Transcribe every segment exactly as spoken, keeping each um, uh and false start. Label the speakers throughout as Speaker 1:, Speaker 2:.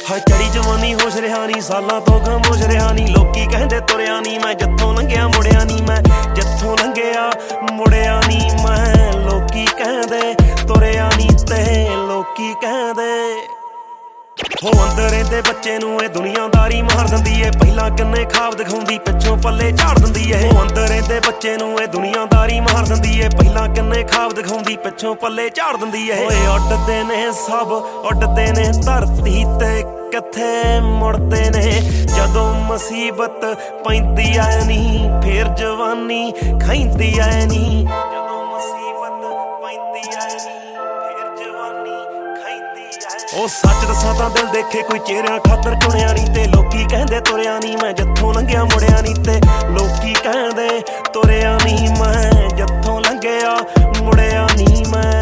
Speaker 1: ਹਾਏ ਚੜੀ ਜਵਾਨੀ ਹੋਸ਼ ਰਿਹਾ ਨੀ, ਸਾਲਾਂ ਤੋਂ ਖਾਮੋਸ਼ ਰਿਹਾ ਨੀ। ਲੋਕੀ ਕਹਿੰਦੇ ਤੁਰਿਆ ਨੀ ਮੈਂ, ਜਿੱਥੋਂ ਲੰਘਿਆ ਮੁੜਿਆ ਨੀ ਮੈਂ, ਜਿੱਥੋਂ ਲੰਘਿਆ ਮੁੜਿਆ ਨੀ ਮੈਂ। ਲੋਕੀ ਕਹਿੰਦੇ ਤੁਰਿਆ ਨੀ ਤੇ ਲੋਕੀ ਕਹਿੰਦੇ ਹੋ ਅੰਦਰ ਰਹਿੰਦੇ ਬੱਚੇ ਨੂੰ ਇਹ ਦੁਨੀਆਦਾਰੀ ਮਾਰ ਦਿੰਦੀ ਏ। ਪਹਿਲਾਂ ਕਿੰਨੇ ਖਾਬ ਦਿਖਾਉਂਦੀ, ਪਿੱਛੋਂ ਪੱਲੇ ਝਾੜ ਦਿੰਦੀ ਏ। ਹੋ ਅੰਦਰ ਰਹਿੰਦੇ ਬੱਚੇ ਨੂੰ ਇਹ ਦੁਨੀਆਦਾਰੀ ਮਾਰ ਦਿੰਦੀ ਏ। ਪਹਿਲਾਂ ਕਿੰਨੇ ਖਾਬ ਦਿਖਾਉਂਦੀ, ਪਿੱਛੋਂ ਪੱਲੇ ਝਾੜ ਦਿੰਦੀ ਏ। ਓਏ ਉੱਡਦੇ ਨੇ ਸਭ ਉੱਡਦੇ ਨੇ ਧਰਤੀ ਤੇ, ਕਿੱਥੇ ਮੁੜਦੇ ਨੇ ਜਦੋਂ ਮੁਸੀਬਤ ਪੈਂਦੀ ਐ ਨੀ। ਫੇਰ ਜਵਾਨੀ ਖੈਂਦੀ ਐ ਨੀ, ਜਦੋਂ ਮੁਸੀਬਤ ਪੈਂਦੀ ਐ ਨੀ। ਫੇਰ ਜਵਾਨੀ ਖੈਂਦੀ ਐ। ਉਹ ਸੱਚ ਦੱਸਾਂ ਤਾਂ ਦਿਲ ਦੇਖੇ ਕੋਈ ਚਿਹਰਿਆਂ ਖਾਤਰ ਚੁਣਿਆ ਨੀ, ਤੇ ਲੋਕੀ ਕਹਿੰਦੇ ਤੁਰਿਆ ਨੀ ਮੈਂ, ਜਿੱਥੋਂ ਲੰਘਿਆ ਮੁੜਿਆ ਨੀ। ਤੇ ਲੋਕੀ ਕਹਿੰਦੇ ਤੁਰਿਆ ਨੀ ਮੈਂ, ਜਿੱਥੋਂ ਲੰਘਿਆ ਮੁੜਿਆ ਨੀ ਮੈਂ।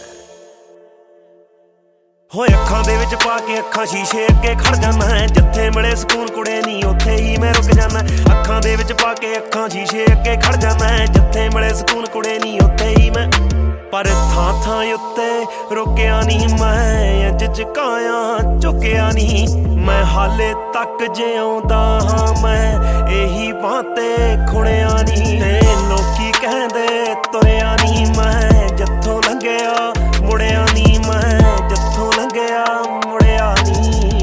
Speaker 1: ਹੋਏ ਅੱਖਾਂ ਦੇ ਵਿੱਚ ਪਾ ਕੇ ਅੱਖਾਂ ਸ਼ੀਸ਼ੇ ਅੱਗੇ ਖੜ ਜਾਨਾ ਹੈ, ਜਿੱਥੇ ਮਿਲੇ ਸਕੂਨ ਕੁੜੇ ਨੀ ਉੱਥੇ ਹੀ ਮੈਂ ਰੁਕ ਜਾਨਾ। ਅੱਖਾਂ ਦੇ ਵਿੱਚ ਪਾ ਕੇ ਅੱਖਾਂ ਸ਼ੀਸ਼ੇ ਅੱਗੇ ਖੜ ਜਾਨਾ ਹੈ, ਜਿੱਥੇ ਮਿਲੇ ਸਕੂਨ ਕੁੜੇ ਨੀ ਉੱਥੇ ਹੀ ਮੈਂ। ਪਰ ਥਾਂ ਥਾਂ ਉੱਤੇ ਰੁਕਿਆ ਨੀ ਮੈਂ, ਇੰਜ ਝੁਕਾਇਆ ਝੁਕਿਆ ਨੀ ਮੈਂ। ਹਾਲੇ ਤੱਕ ਜਿਉਂਦਾ ਹਾਂ ਮੈਂ, ਇਹੀ ਬਾਂਹ ਤੇ ਖੁਣਿਆ ਨੀ। ਤੇ ਲੋਕੀ ਕਹਿੰਦੇ ਤੁਰਿਆ ਨੀ ਮੈਂ, ਜਿੱਥੋਂ ਲੰਘਿਆ ਮੁੜਿਆ ਨੀ ਮੈਂ, ਜਿੱਥੋਂ ਲੰਘਿਆ ਮੁੜਿਆ ਨੀ।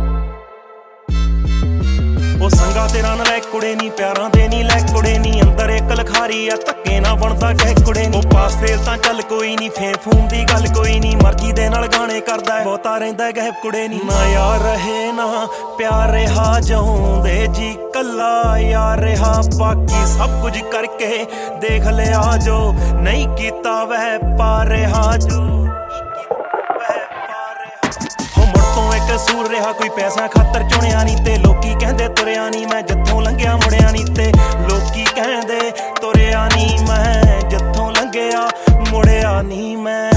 Speaker 1: ਉਹ ਸੰਗਾ ਤੇਰਾ ਨਾ ਲੈ ਕੁੜੇ ਨੀ, ਪਿਆਰਾਂ ਦੇ ਨੀ ਲੈ ਕੁੜੇ ਨੀ। ਅੰਦਰ ਇੱਕ ਲਖਾਰੀ ਆ, ਧੱਕੇ ਨਾ ਬਣਦਾ ਕਹਿ ਕੁੜੇ ਨੀ। ਉਹ ਪਾਸ ਫੇਲ ਤਾਂ ਚੱਲ ਕੋਈ ਨੀ, ਫੇਮ ਫੂਮ ਦੀ ਗੱਲ ਕੋਈ ਨੀ। ਮਰਜ਼ੀ ਦੇ ਨਾਲ ਗਾਣੇ ਕਰਦਾ ਬਹੁਤਾ ਰਹਿੰਦਾ ਗਹਿ ਕੁੜੇ ਨੀ। ਨਾ ਯਾਰ ਰਹੇ ਨਾ ਪਿਆਰ ਰਿਹਾ, ਜਿਉਂਦੇ ਜੀ ਕੱਲਾ ਯਾਰ ਰਿਹਾ। ਬਾਕੀ ਸਭ ਕੁਝ ਕਰਕੇ ਦੇਖ ਲਿਆ, ਜੋ ਨਹੀਂ ਕੀਤਾ ਵਹਿ ਪਾ ਰਿਹਾ, ਜੋ ਕਸੂਰ ਰਿਹਾ ਕੋਈ ਪੈਸਾ ਖਾਤਰ ਚੁਣਿਆ ਨੀ। ਤੇ ਲੋਕੀ ਕਹਿੰਦੇ ਤੁਰਿਆ ਨੀ ਮੈਂ, ਜਿੱਥੋਂ ਲੰਘਿਆ ਮੁੜਿਆ ਨੀ। ਤੇ ਲੋਕੀ ਕਹਿੰਦੇ ਤੁਰਿਆ ਨੀ ਮੈਂ, ਜਿੱਥੋਂ ਲੰਘਿਆ ਮੁੜਿਆ ਨੀ ਮੈਂ।